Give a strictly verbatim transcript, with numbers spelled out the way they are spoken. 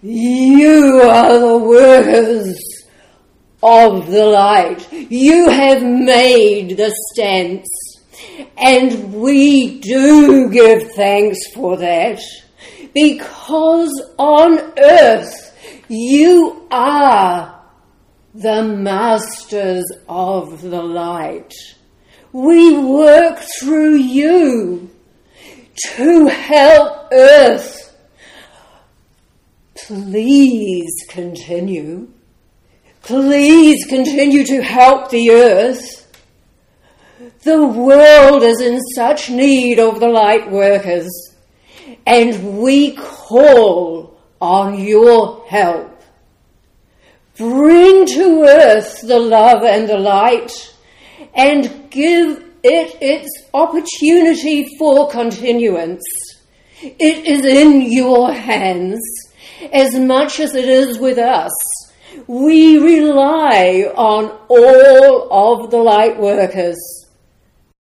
You are the workers of the light. You have made the stance, and we do give thanks for that, because on earth you are the masters of the light. We work through you to help earth. Please continue. Please continue to help the earth. The world is in such need of the light workers, and we call on your help. Bring to earth the love and the light, and give it its opportunity for continuance. It is in your hands as much as it is with us. We rely on all of the light workers.